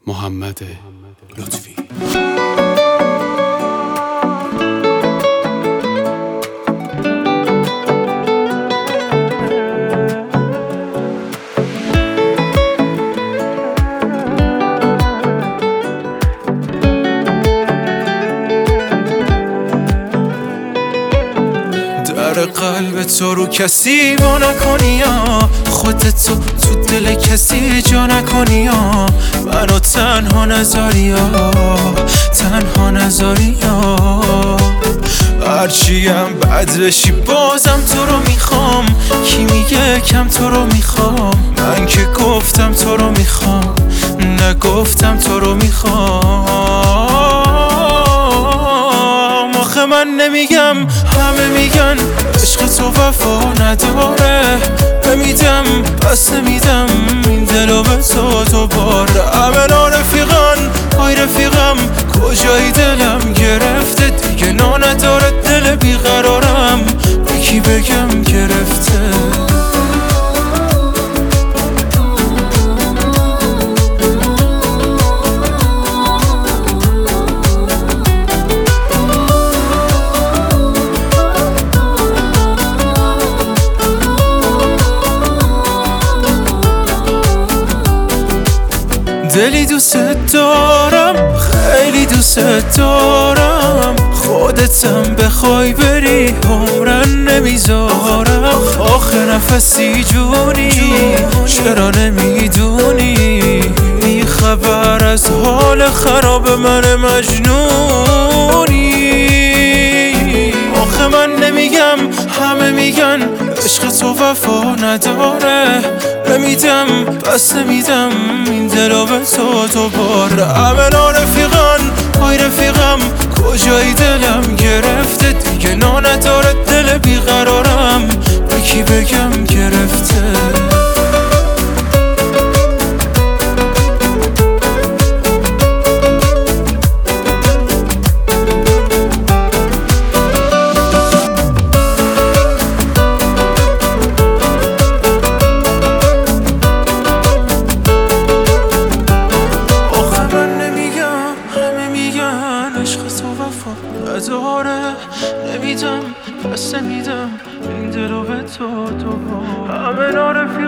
محمد لطفی. در قلب تو رو کسی با نکنی یا خودت تو دل کسی جا نکنی یا منو تنها نذاری یا هرچیم بد بشی بازم تو رو میخوام. کی میگه کم تو رو میخوام؟ من که گفتم تو رو میخوام، نگفتم تو رو میخوام. آخه من نمیگم، همه میگن عشق تو وفا نداره. نمیدم پس نمیدم این دلو به تو باره. همه رفیقان های رفیقم کجایی دلم گرفته دیگه نداره دل بیقرارم. به کی بگم گرفته؟ دلی دوست دارم، خیلی دوست دارم. خودتم بخوای بری عمرن نمیذارم. آخه نفسی جونی چرا نمیدونی؟ بی خبر از حال خراب من مجنونی. آخه من نمیگم، همه میگن عشق تو وفا نداره. نمیدم پس نمیدم این دلو به تو باره. همه رفیقان های رفیقم کجایی دلم گرفته دیگه نداره دل بیقرارم. به کی بگم گرفته؟ نمیدم پس نمیدم این دلو به تو همه رفیقان